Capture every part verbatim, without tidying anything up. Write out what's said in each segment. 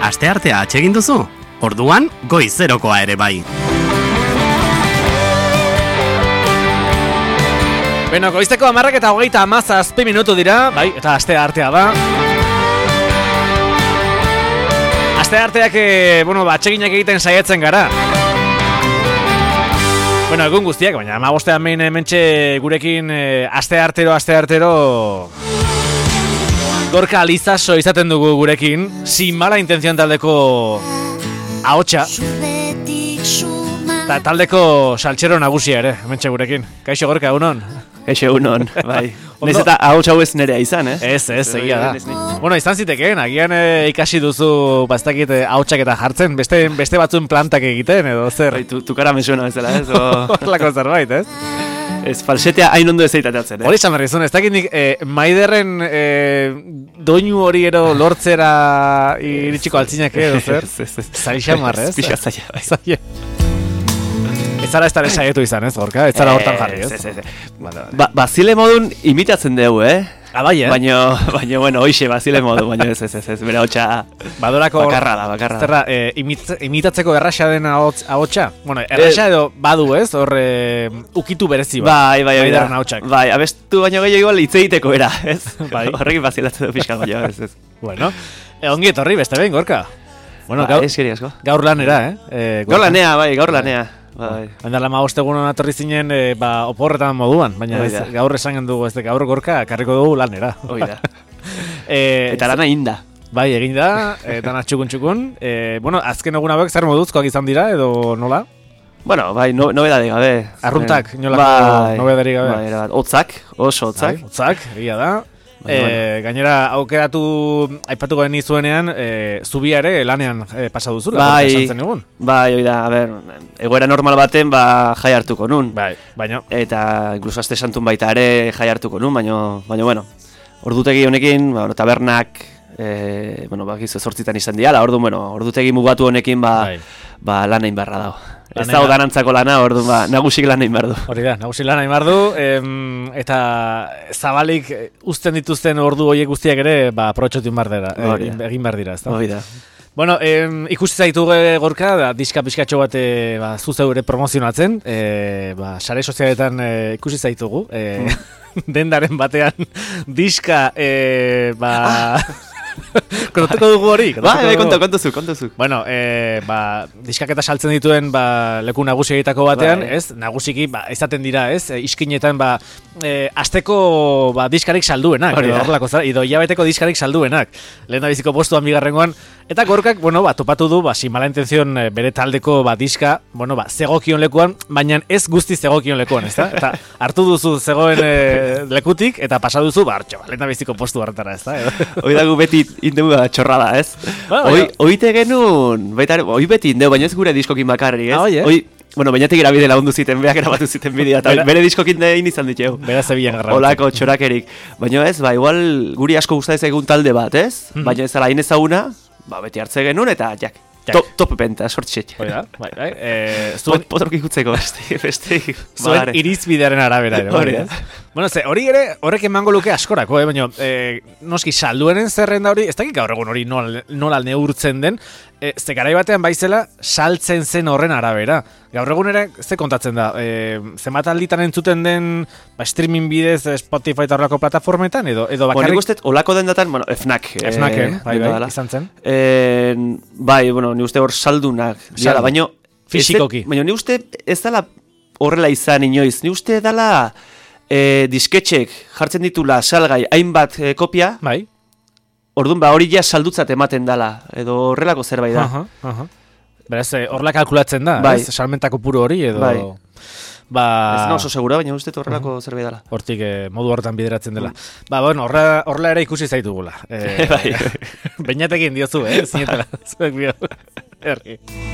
Asteartea atsegin duzu? Orduan, goizerokoa ere bai. Beno, goizteko hamarrak eta hogeita hamazazpi minutu dira, bai, eta asteartea da. Astearteak, e, bueno, atseginak egiten saiatzen gara. Bueno, egun guztiak, baina hamabostean behin hementxe gurekin e, asteartero, asteartero Gorka Alizaso izaten dugu gurekin, sin mala intención taldeko ahotsa. Ta taldeko saltxero nagusia ere, hementxe gurekin. Kaixo Gorka, egunon? Kaixo egunon, bai. Nez eta ahotsa hau ez nerea izan, eh? Ez, ez, egia da. Bueno, izan zitekeen, agian e, ikasi duzu, bastakit, ahotsak eta jartzen, beste, beste batzuen plantak egiten, edo zer? Bai, tu, tu kara me suena bezala, ez? Horlako zerbait, ez? Ez, falsetea hain ondo ez eitatzen, eh? Hori esan berrizun, ez dakit nik, eh, Maiderren eh, doinu hori ero lortzera iritsiko altzinak edo zer? Ez, ez, ez. Zai xamar, ez? Pixa zaila, bai. Zaila. Ez zara ez dara saietu izan, ez, Gorka? Ez zara hortan jarri, ez? Ez, ez, ez. Ba, bazile modun imitatzen dugu, eh? Ah, bai, eh? Baina, baina, bueno, hoxe, bazile modu, baina ez, ez, ez, ez, bere hotxa Badorako, bakarra da, bakarra da. Zerra, eh, imit, imitatzeko erraxa den ahotsa? Bueno, erraxa edo badu, ez? Hor, eh, ukitu berezi, bai, bai, bai, Maiderren ahotsak. bai, abestu baino gehiago igual hitz egiteko era, ez? Bai. Horrekin bazilatzen du pixka baino, ez, ez. Bueno, eh, ongi etorri, beste behin, Gorka. Bueno, Ba, gaur, eskeri asko. gaur lanera, eh? eh Gaur lanea, bai, gaur lanea. Bai. Baina lama ostegunon atorri zinen e, ba, oporretan moduan, baina ez, gaur esan dugu ez de gaur Gorka karriko dugu lanera. Hoi da. e, Eta lana inda. Bai, egin da, eta txukun txukun. E, bueno, azken egun hauek zer moduzkoak izan dira, edo nola? Bueno, bai, no, nobedade gabe. Arruntak, nolako bai, nobedari gabe. Bai, erabat, otzak, oso otzak. Bai, otzak, egia da. Bai, E, bueno. Gainera, aukeratu, aipatuko den izuenean, e, zubia ere lanean e, pasa duzula. Bai, esan zen egun. bai, oi da, a ber, egoera normal baten, ba, jai hartuko nun. Bai, baina. Eta, incluso aste santun baita ere jai hartuko nun, baina, baina, bueno, ordutegi honekin, ba, bueno, tabernak, e, bueno, bakizu zortzitan izan diala, ordu, bueno, ordutegi mugatu honekin, ba, Bai. ba lan egin beharra dago. Ez Lan dago egin- danantzako lana, ordu, ba, nagusik lan egin behar du. Hori da, nagusi lan egin behar du, em, eta zabalik eh, uzten dituzten ordu horiek guztiak ere, ba, aprobetxatu behar dira, Hori da. egin, egin behar dira, ez da? Hoi da. Bueno, em, ikusi zaitu eh, Gorka, da, diska pixkatxo bat eh, ba, zuzeu ere promozionatzen, eh, ba, sare sozialetan eh, ikusi zaitugu, eh, dendaren batean diska, eh, ba... Kontatuko dugu hori? Bai, bai, konta, kontazu, kontazu. Bueno, eh, ba, diskaketa saltzen dituen ba, leku nagusietako batean, Bai. ez? Nagusiki, ba, izaten dira, ez? E, iskinetan, ba, e, asteko ba, diskarik salduenak, Hori edo da. horrelako zara, edo hilabeteko diskarik salduenak. Lehen da biziko postuan bigarrengoan, eta Gorkak, bueno, ba, topatu du, ba, sin mala intención e, bere taldeko ba, diska, bueno, ba, zegokion lekuan, baina ez guzti zegokion lekuan, ez da? Eta hartu duzu zegoen e, lekutik, eta pasa duzu, ba, hartxo, ba, lehen da biziko postu hartara, ez da? Hoi dago beti indegu da txorrada, ez? Ba, Hoi, baina- oite genuen, baita, ere, hoi beti indeu, baina ez gure diskokin bakarrik, ez? Ah, oi, eh? Hoi, bueno, bainatik irabide lagundu ziten, beak erabatu ziten bidea, eta Bera- bere diskokin dein izan diteu. Bera zebilen garra. Olako txorakerik. Baina ez, ba, igual guri asko gustatzen egun talde bat, ez? Mhm. Baina ez ala hain ezaguna, ba, beti hartze genuen, eta jak, Jak. top, top penta, sortxet. Hori da, bai, bai. E, zuen, Pot, potrok ikutzeko, beste, beste, zuen irizbidearen arabera ere, Hori bai, da. ez? Bueno, ze, hori ere, horrek emango luke askorako, eh? Baina, eh, noski salduenen zerrenda hori, ez dakik gaur egun hori nola, nola neurtzen den, eh, ze garai batean baizela saltzen zen horren arabera. Gaur egun ere, ze kontatzen da, eh, zenbat alditan entzuten den ba, streaming bidez Spotify eta horrelako plataformetan, edo, edo Bueno, bakarrik... nik uste, olako den datan, bueno, Fnac. eh, Fnaken, bai, dena bai, dela. izan zen. Eh, bai, bueno, ni uste hor saldunak. Diala, Saldu. baino... Fisikoki. ez de- Baina ni uste ez dala horrela izan inoiz. Ni uste dala eh, disketxek jartzen ditula salgai hainbat eh, kopia, Bai. orduan ba hori ja saldutzat ematen dala. Edo horrelako zerbait da. Aha, aha. Beraz, eh, horrela kalkulatzen da, Bai. ez? Salmentako puro hori, edo... Bai. Ba... Ez da oso segura, baina uste horrelako zerbait dala. Hortik eh, modu hortan bideratzen dela. Ba, bueno, horra, horrela ere ikusi zaitugula. Eh, Bai. Beinatekin diozu, eh? Zinetela. Zuek bio. Ergi.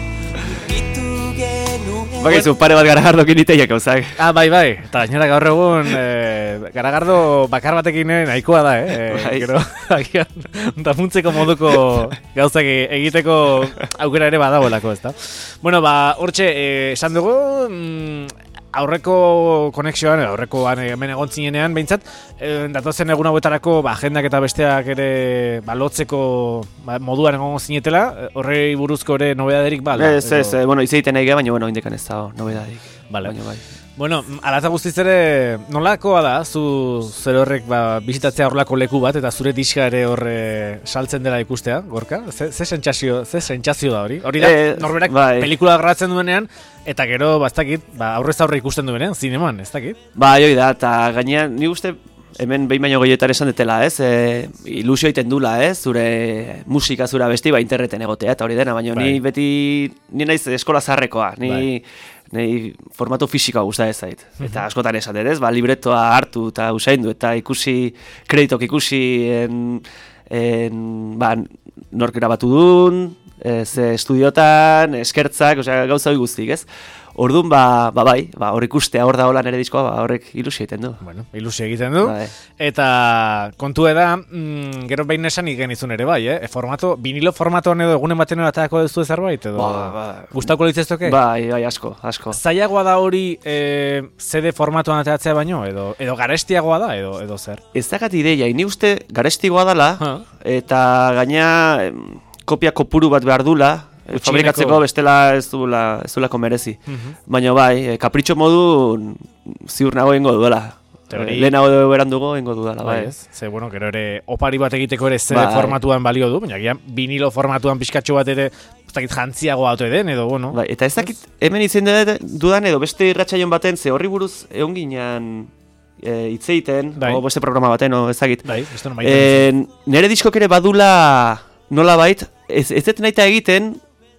Bakizu, pare bat garagardokin iteiak gauzak. Ah, bai, bai. Eta gainera gaur egun eh, garagardo bakar batekin eh, nahikoa da, eh? Eh, Bai. Gero, agian, damuntzeko moduko gauzak egiteko aukera ere badagoelako, ezta? Bueno, ba, hortxe, eh, esan dugu... Mm, aurreko konexioan, aurrekoan hemen egon zinenean, behintzat, e, datozen egun hauetarako ba, agendak eta besteak ere ba, lotzeko ba, moduan egon zinetela, horrei buruzko ere nobedaderik bala? Ez, ez, edo... bueno, izaiten nahi baina, bueno, indikan ez dago nobedadik. Vale. Baina bai. Bueno, alata guztiz ere, nolakoa da, zu zer horrek ba, bizitatzea horrelako leku bat, eta zure diska ere horre saltzen dela ikustea, Gorka? Ze, ze sentsazio, ze sentsazio da hori? Hori da, eh, norberak bai. Pelikula grabatzen duenean, eta gero, ba, ez dakit, ba, aurrez aurre ikusten duenean, zineman, ez dakit? Ba, joi da, eta gainean, ni uste, hemen behin baino gehiotan esan detela, ez? E, ilusio egiten dula, ez? Zure musika, zura besti, ba, interneten egotea, eta hori dena, baina bai. Ni beti, ni naiz eskola zaharrekoa, ni... Bai. Nei formato fisikoa gusta ez zait. Eta askotan esan dut, ez? Ba, libretoa hartu eta usaindu eta ikusi, kreditok ikusi en, en, ba, nork grabatu duen, ze estudiotan, eskertzak, osea, gauza hori guztik, ez? Orduan, ba, ba bai, ba, hor ikustea hor da hola nere diskoa, ba, horrek ilusio egiten du. Bueno, ilusio egiten du. Ba, eta kontu da, mm, gero behin esan igen izun ere bai, eh? E, formato, vinilo formatoan edo egunen baten eratako duzu zerbait, edo ba, ba, gustako litzestoke? Bai, bai, asko, asko. Zailagoa da hori e, C D formatoan ateratzea baino, edo edo garestiagoa da, edo edo zer? Ez dakat ideia, ni uste garestigoa dela, ha. Eta gaina kopia kopuru bat behar dula, fabrikatzeko bestela ez duela, ez duelako merezi. Uh-huh. Baina bai, kapritxo modu ziur nago ingo duela. Lehenago berandugo ingo dudala, bai. Bai, ez? Ze, bueno, gero ere opari bat egiteko ere C D bai. Formatuan balio du, baina gian vinilo formatuan pixkatxo bat ere ez dakit jantziago auto eden, edo, bueno. Bai, eta ez dakit hemen izen dudan edo beste irratxaion baten, ze horri buruz egon ginean e, itzeiten, bai. O beste programa baten, o ez dakit. Bai, ez duen maiten. E, nere diskok ere badula nola bait, ez, ez dut nahi egiten,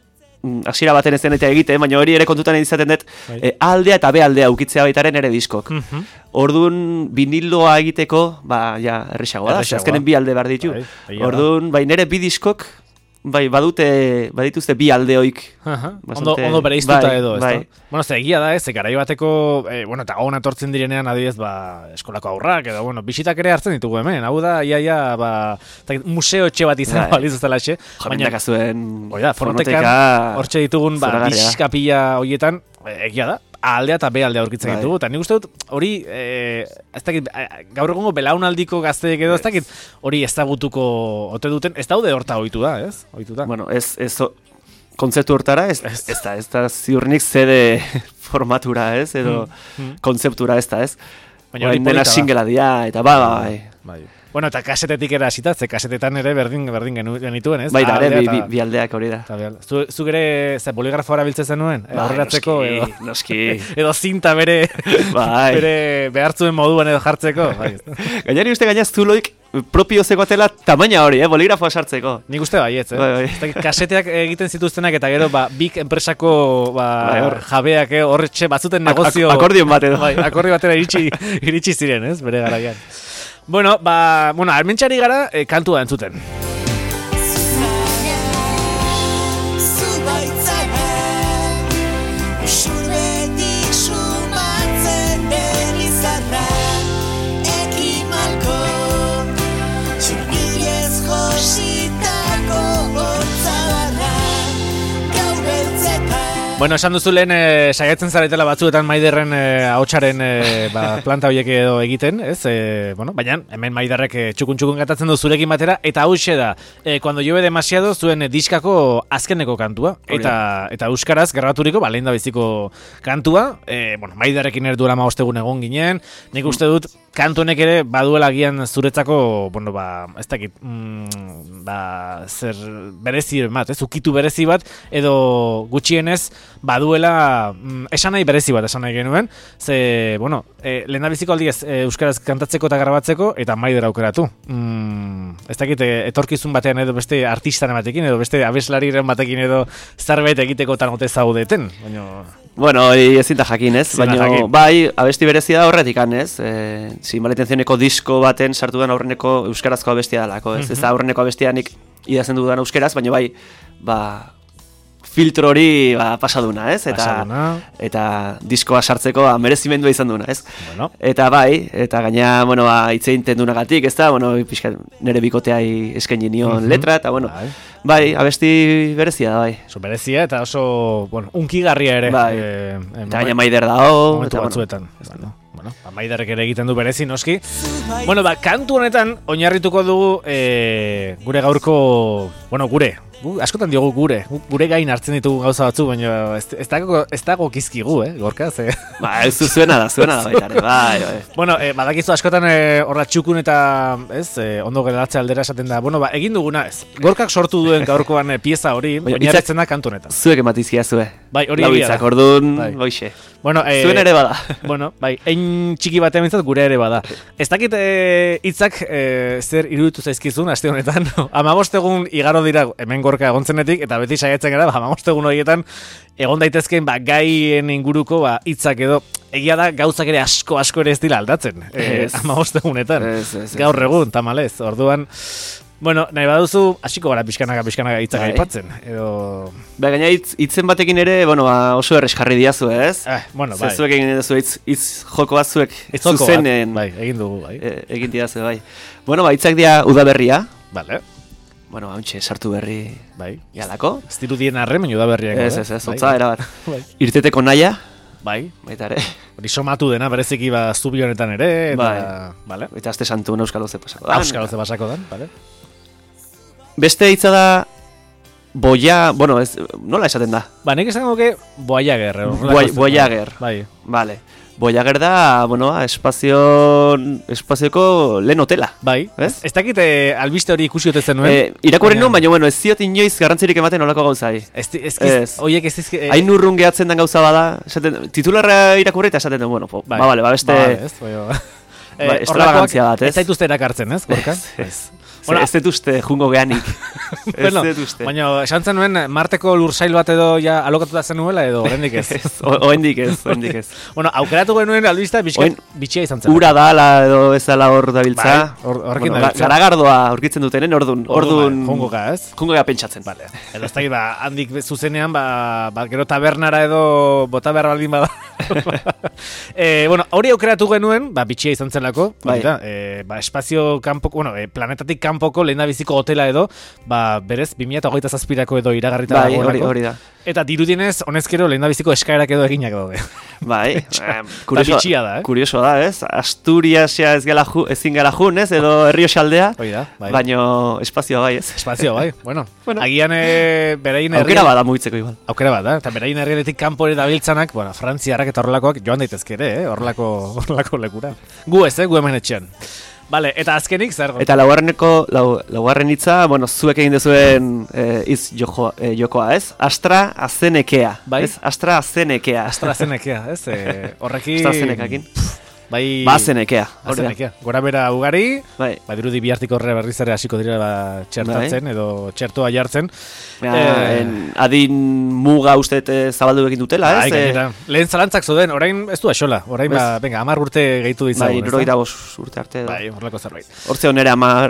hasiera baten ez den eta egiten, baina hori ere kontutan izaten dut e, A aldea eta B aldea ukitzea baitaren ere diskok. Uh-huh. Orduan viniloa egiteko, ba, ja, errexagoa da, azkenen bi alde behar ditu. Bai, orduan, bai, nere bi diskok, bai, badute, badituzte bi aldeoik. Uh-huh. Ondo, ondo bere iztuta bai, edo, ez bai. Da? Bueno, ze egia da, ez, garai bateko, eh, bueno, eta gona tortzen direnean adibidez, ba, eskolako aurrak, edo, bueno, bisitak ere hartzen ditugu hemen, hau da, iaia, ba, museo etxe bat izan baliz ez dela etxe. Baina kasuen oida, fonotekan, hortxe ditugun, ba, diskapila horietan, egia da, A aldea eta B aldea aurkitzen bai. Ditugu, eta nik uste dut, hori, e, ez dakit, gaur egongo belaunaldiko gazteek edo, ez dakit, hori ezagutuko ote duten, ez daude horta ohitu da, ez? Ohitu da. Bueno, ez, ez, kontzeptu hortara, ez, ez, ez da, ez da ziurnik zede formatura, ez, edo hmm. kontzeptura, ez da, ez? Baina hori polita da. Singela dia, eta ba, bai. Bai. Bueno, eta kasetetik era hasita, ze kasetetan ere berdin berdin genituen, ez? Bai, da, ere, bi, bi aldeak hori da. Zu, zu gere, ze boligrafoa erabiltzen zenuen? Bai, aurreratzeko, noski, edo, noski. Edo zinta bere, bai. Bere behartzuen moduan edo jartzeko. Bai. Gainari uste gainaz zuloik propio zegoatela tamaina hori, eh, boligrafoa sartzeko. Nik uste baietz, eh? Bai, bai. Kaseteak egiten zituztenak eta gero, ba, big enpresako ba, bai, hor, jabeak, eh, horretxe batzuten negozio... Ak akordion bat edo. Bai, akordio batera iritsi, iritsi ziren, ez, bere garaian. Bueno, ba, bueno, armentxari gara, eh, kantua entzuten. Bueno, esan duzu lehen e, saiatzen zaretela batzuetan Maiderren e, ahotsaren e, ba, planta horiek edo egiten, ez? E, bueno, baina hemen Maiderrek e, txukun-txukun gatatzen du zurekin batera, eta hauxe da, e, cuando llueve demasiado zuen e, diskako azkeneko kantua, eta eta euskaraz grabaturik ba, lehen da biziko kantua, e, bueno, Maiderrekin erduela maostegun egon ginen, nik uste dut kantu honek ere baduela gian zuretzako, bueno, ba, ez dakit, mm, ba, zer berezi bat, ez, ukitu berezi bat, edo gutxienez, baduela mm, esan nahi berezi bat esan nahi genuen, ze, bueno, e, lehen biziko aldiz e, euskaraz kantatzeko eta grabatzeko, eta Maider aukeratu. Mm, ez dakit, e, etorkizun batean edo beste artistan batekin, edo beste abeslariren batekin edo zerbait egiteko tanote zaudeten. Baina... Bueno, ezin da jakin, ez? Baina, bai, abesti berezia da horretik, ez? E, Sin Malintencioneko disko baten sartu den aurreneko euskarazko abestia dalako, ez? Uh-huh. Ez da aurreneko abestianik idazten dudan euskeraz, baina bai, ba... filtro hori ba, pasaduna, ez? Eta, Pasaduna. eta diskoa sartzeko ba, merezimendua izan duna, ez? Bueno. Eta bai, eta gaina, bueno, ba, itzein tendunagatik, ez da, bueno, pixka, nire bikoteai eskaini nion Mhm. letra, eta bueno, Bai. bai, abesti berezia da, bai. Oso berezia eta oso, bueno, unkigarria ere. Bai. Eh, eh, Eta gaina maider dao, momentu eta bueno, batzuetan. Bueno, bueno, ba, maiderrek ere egiten du berezi, noski. Bueno, ba, kantu honetan oinarrituko dugu eh, gure gaurko, bueno, gure, gu, askotan diogu gure, gu- gure gain hartzen ditugu gauza batzu, baina ez, ez dago, ez dago kizkigu, eh, gorka, ze. ba, ez du zuena da, zuena da baita ere, bai, bai. Bueno, eh, badakizu askotan eh, horra txukun eta, ez, eh, ondo geratze aldera esaten da, bueno, ba, egin duguna, ez. Gorkak sortu duen gaurkoan eh, pieza hori, Baina, oinarritzen da kantu honetan. Zuek ematizkia zue. Bai, hori Lau egia da. hitzak, orduan, Bai. goixe. Bueno, eh, Zuen ere bada. Bueno, bai, ein txiki batean bintzat gure ere bada. Ez dakit eh, hitzak eh, zer iruditu zaizkizun aste honetan. hamabost egun igaro dira hemen Gorka egontzenetik eta beti saiatzen gara hamabost egun horietan egon daitezkeen ba, gaien inguruko ba, hitzak edo egia da gauzak ere asko asko ere ez dira aldatzen. Eh, Ez. hamabost egunetan. Ez, ez, ez, Gaur ez. egun, tamalez. Orduan, bueno, nahi baduzu, hasiko gara pixkanaka pixkanaka hitzak Bai. aipatzen. Edo... Ba, gaina hitz, hitzen batekin ere, bueno, ba, oso erres jarri diazu, ez? Eh, bueno, Ze bai. zuek egin duzu hitz, hitz joko bat zuek Hitz joko bat, zuzenen bai, egin dugu, bai. e, egin didazu, bai. Bueno, ba, hitzak dira udaberria. Vale, Bueno, hauntxe, sartu berri bai. galako. Ez dirudien arre, baina da berriak. Ez, ez, ez, bai. hotza, erabat. Bai. Irteteko naia, Bai, baita ere. hori somatu dena bereziki ba zubi honetan ere, eta, Bai. vale. Eta aste santu euskal ze pasako da. Euskal Oze basako dan, vale. Beste hitza da, boia, bueno, ez, nola esaten da? Ba, nik esan goke Voyager. eh, horrelako Boi- zen- Voyager. Bai, Vale. Voyager da, bueno, espazio, espazioko lehen hotela. bai. Ez? Ez dakit eh, albiste hori ikusi ote zenuen. Eh, irakurri nuen, baina, bueno, ez ziot inoiz garrantzirik ematen olako gauzai. Ez, di- ez, Ez. ez. Oiek ez dizki... eh, Hain urrun gehatzen den gauza bada, esaten, titularra irakurri eta esaten den, bueno, po, bai. ba, bale, ba, beste, Ba, ez, baina... Ba, Eh, extravagantzia bat, ez? Ez zaituzte erakartzen, ez, Gorka? Ez, ez. Bueno, ez dut uste jungo geanik. Ez bueno, dut uste. baina esan zenuen Marteko lursail bat edo ja alokatuta zenuela edo oraindik ez. Ez, o- oendik ez, oendik ez. Bueno, aukeratu genuen albista bizkat Oin- bitxia izan zen. Ura da, ala edo ez dala hor dabiltza. Bai, hor- horrekin bueno, dabiltza. ga- garagardoa aurkitzen dutenen, ordun, ordun, Jongo ga, ez? jungo gea pentsatzen. Vale. Edo ez dakit, ba, handik zuzenean, ba, ba, gero tabernara edo bota behar baldin bada. e, bueno, hori aukeratu genuen, ba, bitxia izan zelako, Bai. hori da, e, ba, espazio kanpoko, bueno, e, planetatik kanpoko lehendabiziko hotela edo, ba, berez, bi mila hogeita zazpirako edo iragarrita Bai, hori, dagoelako. hori da. Eta dirudienez, honezkero lehendabiziko eskaerak edo eginak daude. Bai, eh, kurioso, bitxia da, eh? kurioso da, ez? Asturiasia ez gela ju, ezin gara jun, ez? Edo Errioxaldea, Hori da, bai. baino espazioa bai, ez? Espazio, bai, bueno. Bueno. Agian e, berain Aukera bada mugitzeko igual. Aukera bat, da, eta berain herrialetik kanpore dabiltzanak, bueno, frantziarrak eta horrelakoak joan daitezke ere, eh, horrelako, horrelako lekura. Gu ez, eh, gu hemen etxean. Vale, eta azkenik zer? Eta laugarreneko, lau, laugarren hitza, bueno, zuek egin duzuen eh, iz joko, eh, jokoa, ez? Astra azenekea, Bai. ez? Astra azenekea. AstraZenekea, ez? E, horrekin... AstraZenecakin. Bai... Ba azenekea, hori da. AstraZenekea. Gora bera ugari, Bai. badirudi bihartik horre berriz ere hasiko dira ba, txertatzen edo txertoa jartzen. Ja, Eh, en, adin muga uste eh, zabaldu egin dutela, Bai, ez? Eh, gainera. Lehen zalantzak zuden, orain ez du axola. Orain, ba, venga, amar urte gehitu bai, ditzagun. ez da? hirurogeita bost urte arte. edo. Bai, horrelako zerbait. Hortze onera amar...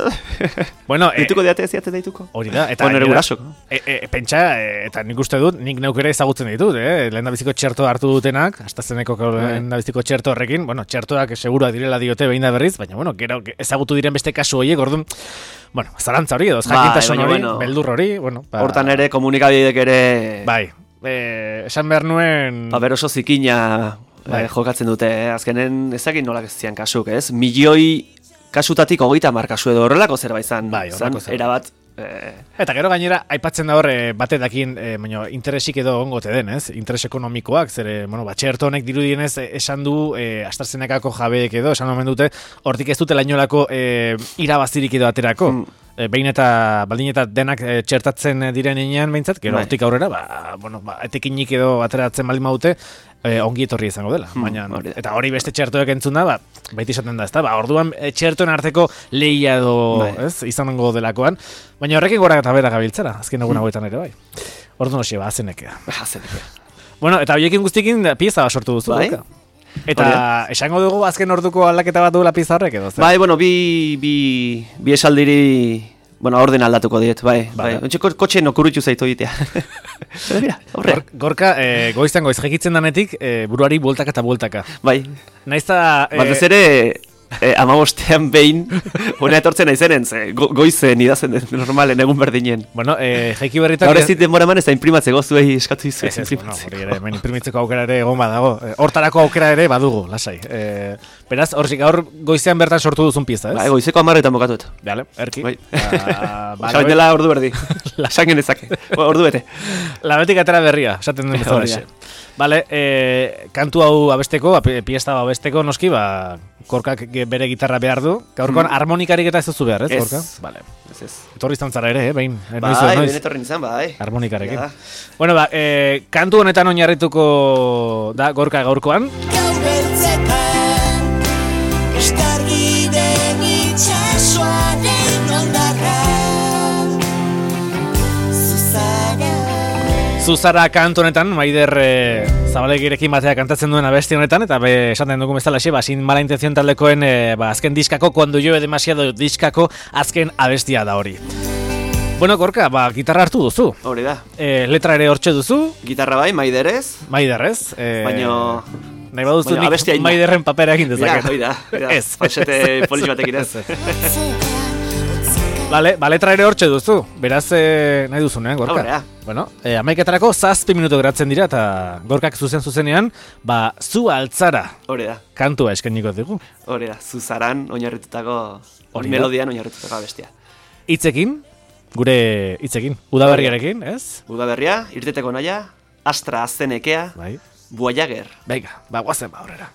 Bueno, eh, Dituko diate ez diate deituko? hori da, eta Bueno, ere gainera- gurasok. E, e, pentsa, e, eta nik uste dut, nik neuk ere ezagutzen ditut, eh? Lehen da biziko txerto hartu dutenak, AstraZeneko lehen da biziko txerto horrekin, bueno, txertoak segura direla diote behin da berriz, baina, bueno, gero ezagutu diren beste kasu horiek, orduan, bueno, zalantza hori edo, Bai, jakintasun baina, hori, bueno, beldur hori, bueno, ba, Hortan ere komunikabidek ere... bai, e, esan behar nuen, Ba, beroso zikina Bai. eh, jokatzen dute, eh? Azkenen ezagin nolak ez zian kasuk, ez? Milioi kasutatik hogeita hamar kasu edo horrelako zerbait zan, Bai, zan horrelako zerbait. erabat... Eh, eta gero gainera, aipatzen da hor, e, batedakin, e, baina interesik edo ongote den, ez? Interes ekonomikoak, zere, bueno, ba, txerto honek dirudienez e, esan du, e, AstraZenecako jabeek edo, esan omen dute, hortik ez dute lainolako e, irabazirik edo aterako. Mm. E, behin eta, baldin eta denak e, txertatzen diren inean behintzat, gero Bai. hortik aurrera, ba, bueno, ba, etekinik edo ateratzen baldin badute, e, ongi etorri izango dela. Hmm, Baina, hori da. eta hori beste txertoek entzun da, ba, baita izaten da, ez da, ba, orduan e, txertoen arteko lehia edo, Bai. ez, izango delakoan, baina horrekin gora eta bera gabiltzara, azken egun hauetan ere bai. Orduan hoxe, ba, azenekea. Azenekea. Bueno, eta horiekin guztikin pieza bat sortu duzu, Bai. Gorka? Eta esango dugu azken orduko aldaketa bat duela pieza horrek edo, zer? Bai, bueno, bi, bi, bi esaldiri Bueno, orden aldatuko diet, bai. Vale. bai. Ontxe kotxeen okurritu zaitu ditea. Mira, horre. Gor, gorka, eh, goiztan goiz jekitzen danetik, eh, buruari bueltaka eta bueltaka. Bai. Naizta... Eh, Batez ere, eh, amabostean behin, hona etortzen naizenen, ze, go, goizen idazen normalen egun berdinen. Bueno, eh, jaiki berritak... Gaur ez dit denbora eman ez da imprimatzeko zuei eskatu izu. Ez ez, bueno, hori ere, hemen imprimitzeko aukera ere egon badago. Eh, Hortarako aukera ere badugu, lasai. Eh, beraz, horzik gaur goizean bertan sortu duzun pieza, ez? Bai, goizeko amarretan bokatut. Bale, erki. Bai. Uh, Osa, dela ordu berdi. Lasan genezake. Ordu bete. Labetik atera berria, esaten den bezala Hori da. exe. Bale, eh, kantu hau abesteko, ba, piesta hau abesteko, noski, ba, Gorkak bere gitarra behar du. Gaurkoan Hmm. harmonikarik eta ez duzu behar, ez, Ez. Gorka? Bale. Ez ez. Etorri izan zara ere, eh, behin. Eh, noiz, Bai, noiz? benetorri nintzen, bai. Harmonikarekin. Ja. Bueno, ba, eh, kantu honetan oinarrituko da Gorka gaurkoan. Gaur beltzetan estargi den itxasoaren ondarra Zuzara Zuzara kantu honetan, Maider eh, Zabalegirekin batea kantatzen duen abesti honetan, eta be, esaten dugu bezala xe, ba, sin mala intención taldekoen eh, ba, azken diskako, cuando llueve demasiado diskako azken abestia da hori. Bueno, Gorka, ba, gitarra hartu duzu. Hori da. Eh, letra ere hortxe duzu, Gitarra bai, maiderez. Maider, ez? Eh, Baino... Nahi baduzu baino nik abestia inda. Maiderren papera egin Mira, dezaket. hoi da. hoi da. Ez. Falsete polis batekin ez. Bale, ba, letra ere hortxe duzu. Beraz, eh, nahi duzunean, Gorka. Aurrea. Bueno, eh, amaiketarako zazpi minuto geratzen dira, eta Gorkak zuzen zuzenean, ba, zu altzara Hori da. kantua eskainiko dugu. Hori da. Zuzaran oinarritutako... Hori da. Melodian oinarritutako bestia. Hitzekin, gure hitzekin, udaberriarekin, ez? Udaberria, irteteko naia, Astra azzenekea, Bai. Voyager. Venga, ba, guazen ba, aurrera.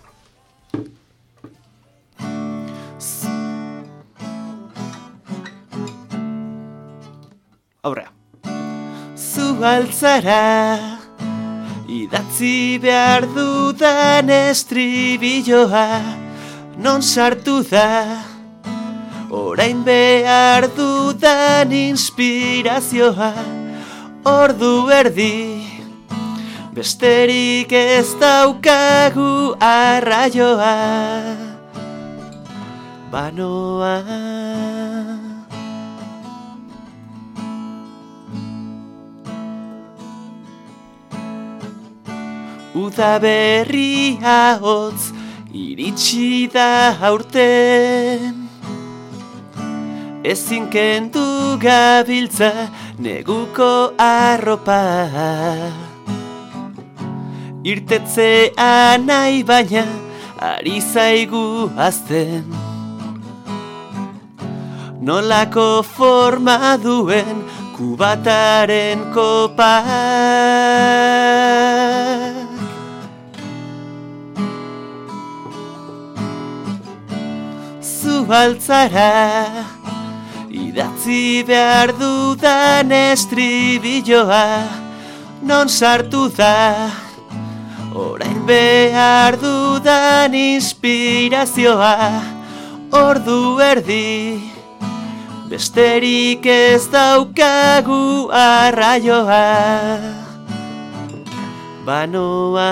Aurrea. Zu altzara, idatzi behar dudan estribilloa, non sartu da, orain behar dudan inspirazioa, ordu erdi, besterik ez daukagu arraioa, banoa. Udaberria hotz iritsi da aurten, ezin kendu gabiltza neguko arropa, irtetzea nahi baina ari zaigu azten, nolako forma duen kubataren kopa. Zu altzara, idatzi behar dudan estribilloa, non sartu da, orain behar dudan inspirazioa, ordu erdi, besterik ez daukagu arraioa, banoa.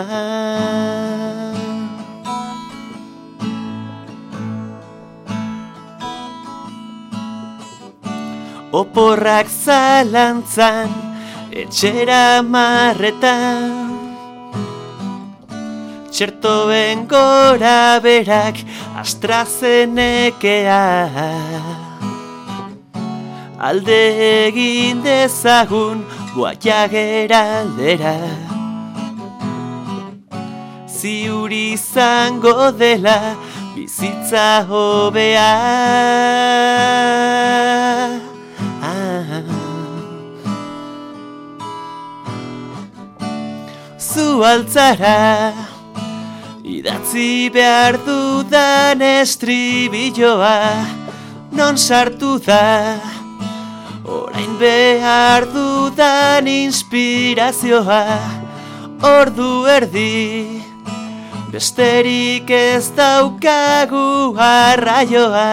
Oporrak zalantzan, etxera marretan, txertoen gora berak AstraZenekea, alde egin dezagun Voyager aldera, ziur izango dela bizitza hobea. Zu altzara, idatzi behar dudan estribilloa, non sartu da, orain behar dudan inspirazioa, ordu erdi, besterik ez daukagu arraioa,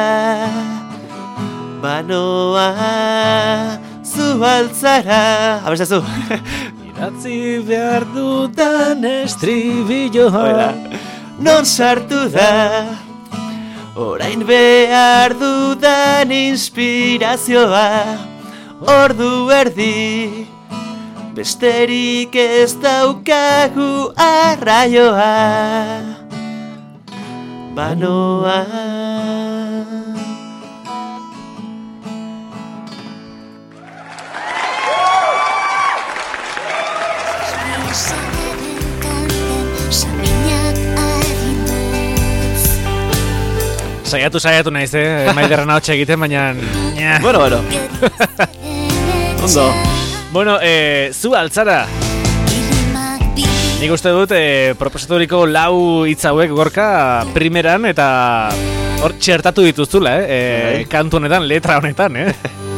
banoa. Zu altzara, abestazu. Idatzi behar dudan estribilloa, Non sartu da, orain behar dudan inspirazioa, ordu erdi, besterik ez daukagu arraioa, banoa. Saiatu, saiatu naiz, eh? Maiderren hau egiten, baina... Bueno, bueno. Ondo. Bueno, eh, zu altzara. Nik uste dut, eh, proposaturiko lau hitz hauek Gorka primeran eta hor txertatu dituzula, eh? eh kantu honetan, letra honetan, eh?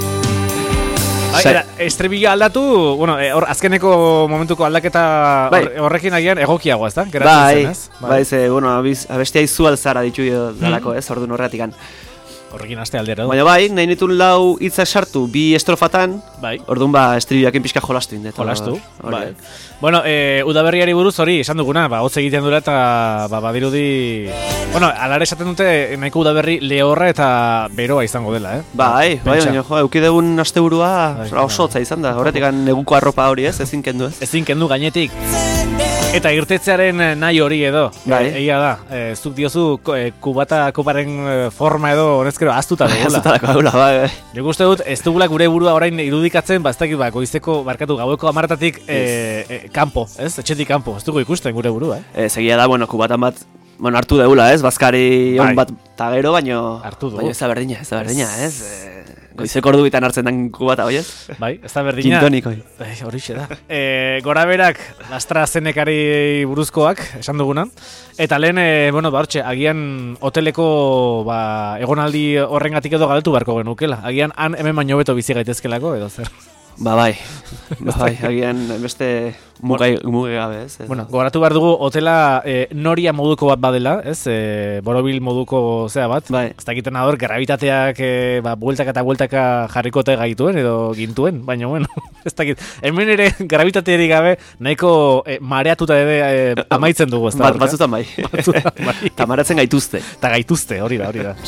Bai, era, estribillo aldatu, bueno, hor azkeneko momentuko aldaketa bai. Horrekin agian egokiagoa, ez da? Bai, zen, bai, bai, ze, bueno, abiz, abestia izu alzara ditu dalako, ez, ordu norratikan. Horrekin aste aldera du. Baina bai, nahi nitun lau hitzak sartu, bi estrofatan, bai. Orduan ba, estribilloakin pixka jolastu indet. Jolastu, bai. Bueno, e, udaberriari buruz hori, esan duguna, ba, hotz egiten dura eta ba, badirudi... Bueno, alare esaten dute nahiko udaberri lehorra eta beroa izango dela, eh? Bai, bai, baina, jo, eukidegun asteburua bai, oso hotza izan da, horretik neguko arropa hori ez, ezin kendu ez? Ezin kendu gainetik. Eta irtetzearen nahi hori edo, bai. e, egia da, e, zuk diozu e, kubata koparen forma edo honezkero aztuta dugula. Aztuta dugula, bai, bai. Nik uste dut, ez dugula gure burua orain irudikatzen, baztakit ba, goizeko, barkatu, gaueko amartatik e, e, kanpo, ez? Etxetik kanpo, ez dugu ikusten gure burua, eh? E, segia da, bueno, kubatan bat, bueno, hartu deula, ez? Bazkari on bat tagero, baino... Hartu dugu. Baina ez da berdina, ez da berdina, ez? E, goizeko ordu bitan hartzen den kubata, oiez? Bai, ez da berdina. Kintonik, oi. Bai, horixe da. E, gora berak, AstraZenecari buruzkoak, esan duguna. Eta lehen, e, bueno, ba, hortxe, agian hoteleko ba, egonaldi horrengatik edo galdetu beharko genukela. Agian han hemen baino beto bizi gaitezkelako, edo zer. Ba bai, ba bai, agian beste mugai, mugai gabe, ez? Bueno, gogoratu behar dugu, hotela e, noria moduko bat badela, ez? E, borobil moduko zea bat. Bai. Ez dakiten ador, gravitateak e, ba, bueltaka eta bueltaka jarrikote gaituen edo gintuen, baina bueno, ez dakit. Hemen ere gravitatearik gabe nahiko e, mareatuta ere e, amaitzen dugu, ez da? Bat, batzutan bai. Batzutan bai. Ta maratzen gaituzte. Ta gaituzte, hori da, hori da.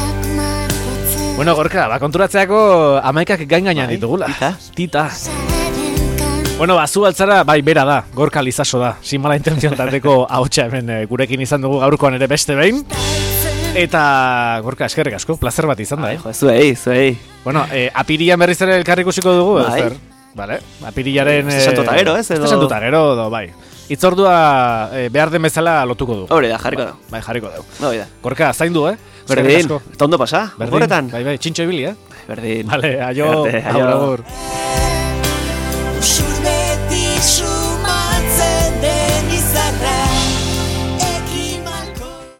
Bueno, Gorka, ba, konturatzeako amaikak gain gainan ditugula. Tita. Tita. Bueno, ba, zu altzara, bai, bera da, Gorka Lizaso da. Sin mala intención tateko ahotsa hemen e, gurekin izan dugu gaurkoan ere beste behin. Eta, Gorka, eskerrik asko, placer bat izan da, eh? Jo, zuei, zuei. Bueno, e, apirian berriz ere elkarri ikusiko dugu, bai. Zer? Vale, apirillaren... E, Santuta gero, ez? Edo... Santuta gero, edo, bai. Itzordua e, behar den bezala lotuko du. Hori da, jarriko da. Bai, jarriko du. Hori da. Gorka, zaindu, eh? Berdin, eta ondo pasa, horretan. Bai, bai, txintxo ibili, eh? Berdin. Vale, aio, aio. agur, agur.